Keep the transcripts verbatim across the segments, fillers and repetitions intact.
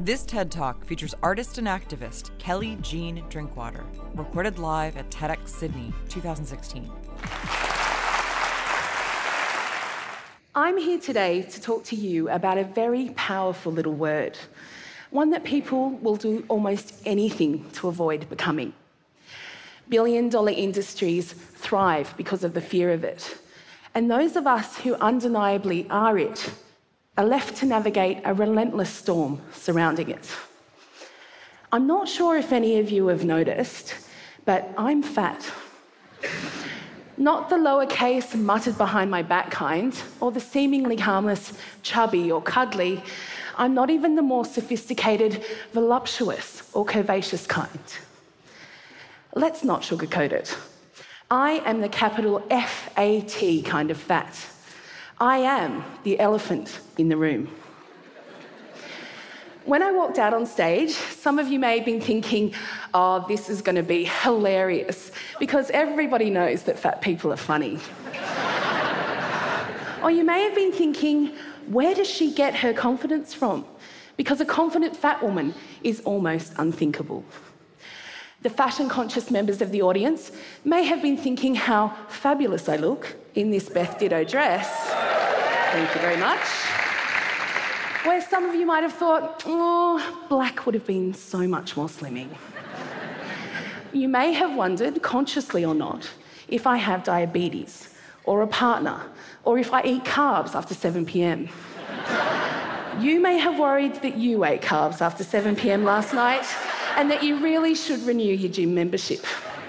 This TED Talk features artist and activist Kelly Jean Drinkwater, recorded live at TEDx Sydney, twenty sixteen. I'm here today to talk to you about a very powerful little word, one that people will do almost anything to avoid becoming. Billion-dollar industries thrive because of the fear of it, and those of us who undeniably are it are left to navigate a relentless storm surrounding it. I'm not sure if any of you have noticed, but I'm fat. Not the lowercase muttered behind my back kind, or the seemingly harmless chubby or cuddly. I'm not even the more sophisticated voluptuous or curvaceous kind. Let's not sugarcoat it. I am the capital F A T kind of fat. I am the elephant in the room. When I walked out on stage, some of you may have been thinking, oh, this is going to be hilarious, because everybody knows that fat people are funny. Or you may have been thinking, where does she get her confidence from? Because a confident fat woman is almost unthinkable. The fashion-conscious members of the audience may have been thinking how fabulous I look in this Beth Ditto dress. Thank you very much. Where some of you might have thought, oh, black would have been so much more slimming. You may have wondered, consciously or not, if I have diabetes, or a partner, or if I eat carbs after seven p.m. You may have worried that you ate carbs after seven p.m. last night, and that you really should renew your gym membership.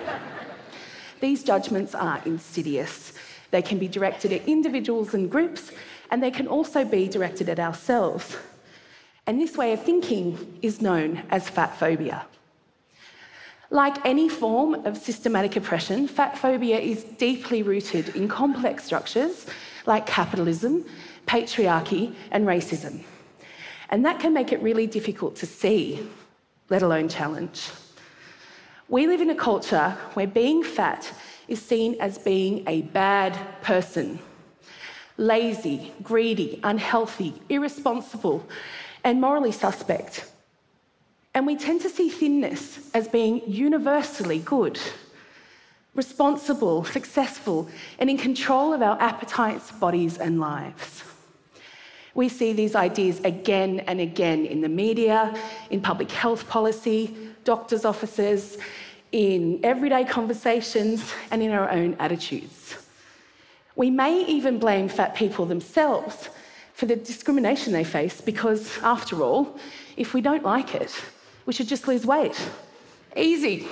These judgments are insidious. They can be directed at individuals and groups, and they can also be directed at ourselves. And this way of thinking is known as fat phobia. Like any form of systematic oppression, fat phobia is deeply rooted in complex structures like capitalism, patriarchy, and racism. And that can make it really difficult to see, let alone challenge. We live in a culture where being fat is seen as being a bad person. Lazy, greedy, unhealthy, irresponsible, and morally suspect. And we tend to see thinness as being universally good, responsible, successful, and in control of our appetites, bodies, and lives. We see these ideas again and again in the media, in public health policy, doctors' offices, in everyday conversations, and in our own attitudes. We may even blame fat people themselves for the discrimination they face because, after all, if we don't like it, we should just lose weight. Easy.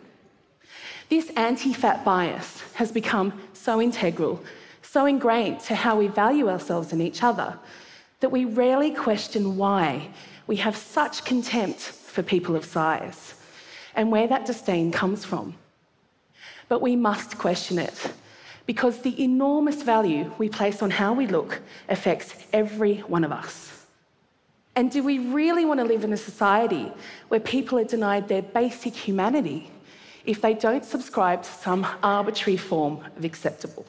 This anti-fat bias has become so integral, so ingrained to how we value ourselves and each other, that we rarely question why we have such contempt for people of size and where that disdain comes from. But we must question it, because the enormous value we place on how we look affects every one of us. And do we really want to live in a society where people are denied their basic humanity if they don't subscribe to some arbitrary form of acceptable?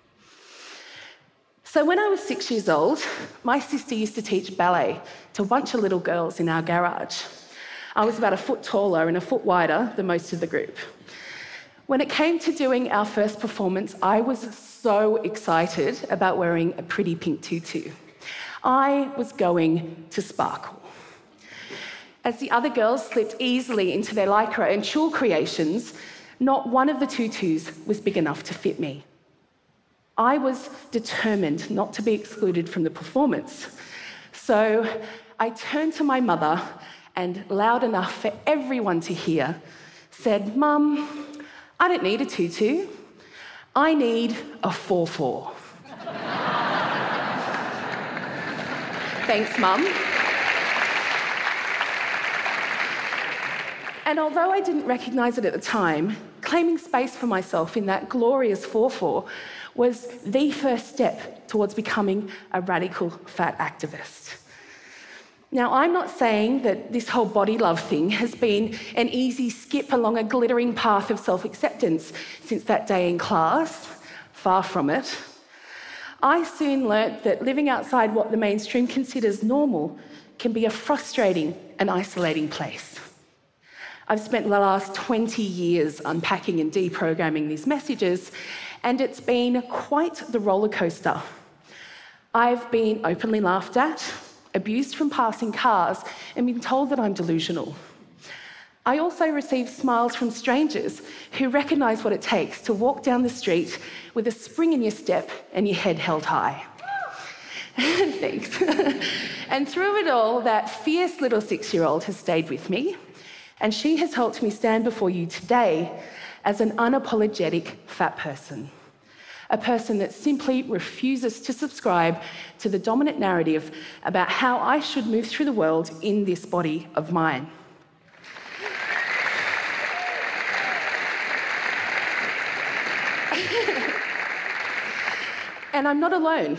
So when I was six years old, my sister used to teach ballet to a bunch of little girls in our garage. I was about a foot taller and a foot wider than most of the group. When it came to doing our first performance, I was so excited about wearing a pretty pink tutu. I was going to sparkle. As the other girls slipped easily into their lycra and tulle creations, not one of the tutus was big enough to fit me. I was determined not to be excluded from the performance. So I turned to my mother and, loud enough for everyone to hear, said, "Mum, I don't need a tutu. I need a four four." Thanks, Mum. And although I didn't recognise it at the time, claiming space for myself in that glorious four four was the first step towards becoming a radical fat activist. Now, I'm not saying that this whole body love thing has been an easy skip along a glittering path of self-acceptance since that day in class. Far from it. I soon learnt that living outside what the mainstream considers normal can be a frustrating and isolating place. I've spent the last twenty years unpacking and deprogramming these messages, and it's been quite the roller coaster. I've been openly laughed at, abused from passing cars, and been told that I'm delusional. I also receive smiles from strangers who recognise what it takes to walk down the street with a spring in your step and your head held high. Thanks. And through it all, that fierce little six-year-old has stayed with me, and she has helped me stand before you today as an unapologetic fat person. A person that simply refuses to subscribe to the dominant narrative about how I should move through the world in this body of mine. And I'm not alone.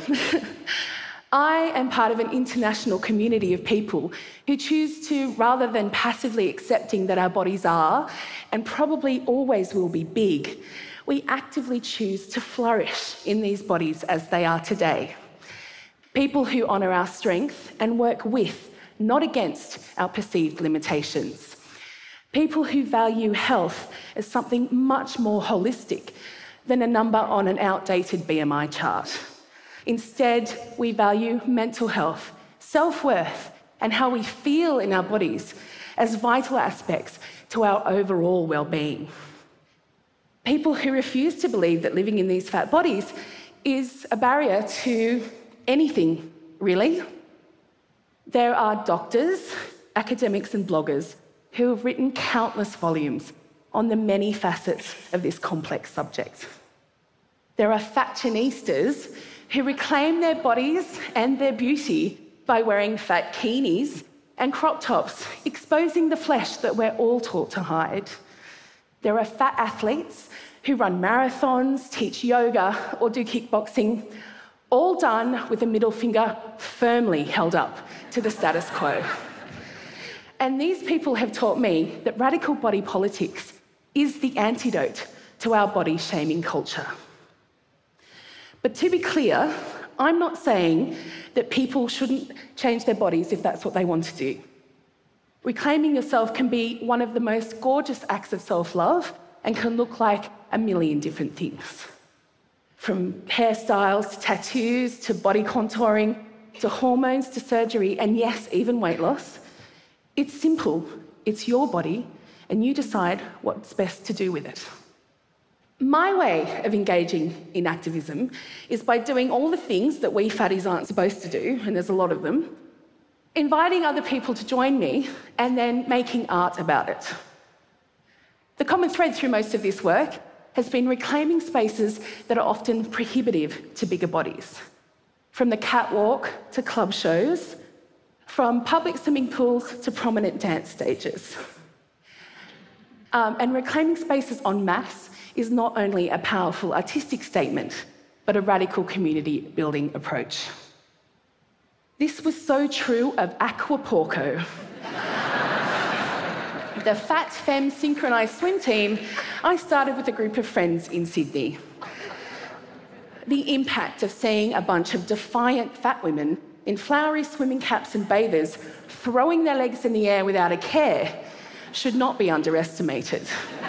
I am part of an international community of people who choose to, rather than passively accepting that our bodies are, and probably always will be big, we actively choose to flourish in these bodies as they are today. People who honour our strength and work with, not against, our perceived limitations. People who value health as something much more holistic than a number on an outdated B M I chart. Instead, we value mental health, self-worth, and how we feel in our bodies as vital aspects to our overall well-being. People who refuse to believe that living in these fat bodies is a barrier to anything, really. There are doctors, academics, and bloggers who have written countless volumes on the many facets of this complex subject. There are fashionistas who reclaim their bodies and their beauty by wearing fatkinis and crop tops, exposing the flesh that we're all taught to hide. There are fat athletes who run marathons, teach yoga, or do kickboxing, all done with a middle finger firmly held up to the status quo. And these people have taught me that radical body politics is the antidote to our body-shaming culture. But to be clear, I'm not saying that people shouldn't change their bodies if that's what they want to do. Reclaiming yourself can be one of the most gorgeous acts of self-love and can look like a million different things. From hairstyles to tattoos to body contouring to hormones to surgery and yes, even weight loss. It's simple. It's your body and you decide what's best to do with it. My way of engaging in activism is by doing all the things that we fatties aren't supposed to do, and there's a lot of them, inviting other people to join me, and then making art about it. The common thread through most of this work has been reclaiming spaces that are often prohibitive to bigger bodies. From the catwalk to club shows, from public swimming pools to prominent dance stages. Um, and reclaiming spaces en masse is not only a powerful artistic statement, but a radical community-building approach. This was so true of Aquaporco, the Fat Femme synchronised swim team I started with a group of friends in Sydney. The impact of seeing a bunch of defiant fat women in flowery swimming caps and bathers throwing their legs in the air without a care should not be underestimated.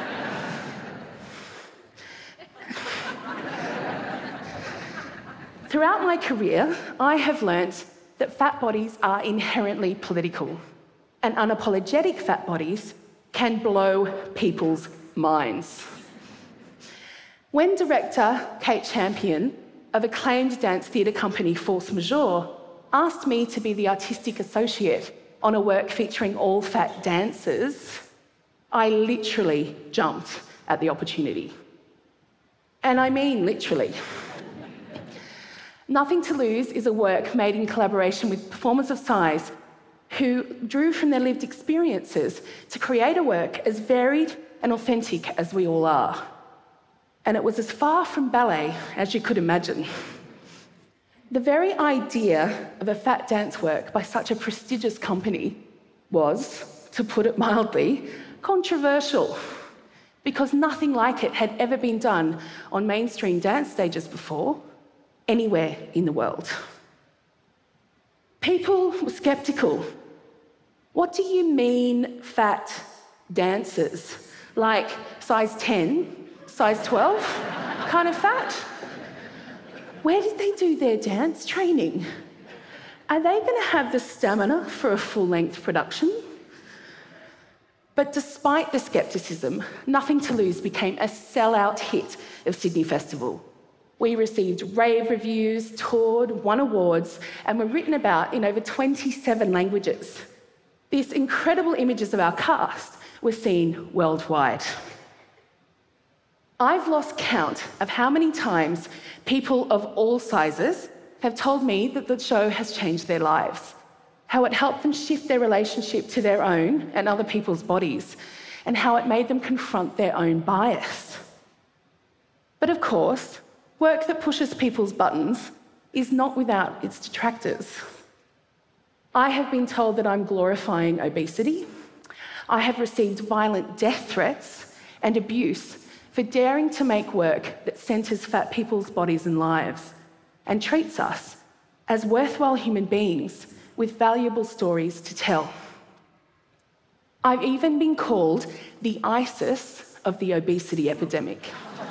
Throughout my career, I have learnt that fat bodies are inherently political, and unapologetic fat bodies can blow people's minds. When director Kate Champion of acclaimed dance theatre company Force Majeure asked me to be the artistic associate on a work featuring all fat dancers, I literally jumped at the opportunity. And I mean literally. Nothing to Lose is a work made in collaboration with Performers of Size, who drew from their lived experiences to create a work as varied and authentic as we all are. And it was as far from ballet as you could imagine. The very idea of a fat dance work by such a prestigious company was, to put it mildly, controversial, because nothing like it had ever been done on mainstream dance stages before, anywhere in the world. People were sceptical What do you mean, fat dancers? Like size ten, size twelve kind of fat? Where did they do their dance training? Are they going to have the stamina for a full-length production? But despite the scepticism, Nothing to Lose became a sellout hit of Sydney Festival. We received rave reviews, toured, won awards, and were written about in over twenty-seven languages. These incredible images of our cast were seen worldwide. I've lost count of how many times people of all sizes have told me that the show has changed their lives, how it helped them shift their relationship to their own and other people's bodies, and how it made them confront their own bias. But of course, work that pushes people's buttons is not without its detractors. I have been told that I'm glorifying obesity. I have received violent death threats and abuse for daring to make work that centres fat people's bodies and lives and treats us as worthwhile human beings with valuable stories to tell. I've even been called the ISIS of the obesity epidemic.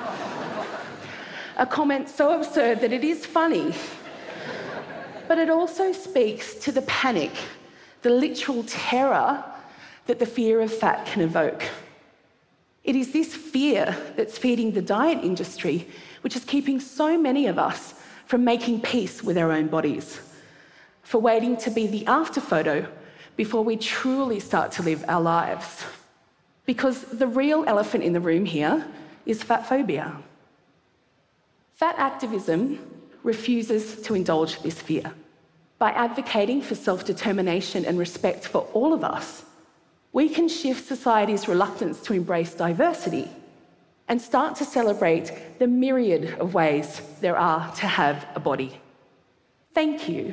A comment so absurd that it is funny, but it also speaks to the panic, the literal terror that the fear of fat can evoke. It is this fear that's feeding the diet industry, which is keeping so many of us from making peace with our own bodies, for waiting to be the after photo before we truly start to live our lives. Because the real elephant in the room here is fat phobia. Fat activism refuses to indulge this fear. By advocating for self-determination and respect for all of us, we can shift society's reluctance to embrace diversity and start to celebrate the myriad of ways there are to have a body. Thank you.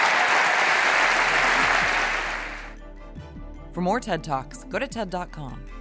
For more TED Talks, go to TED dot com.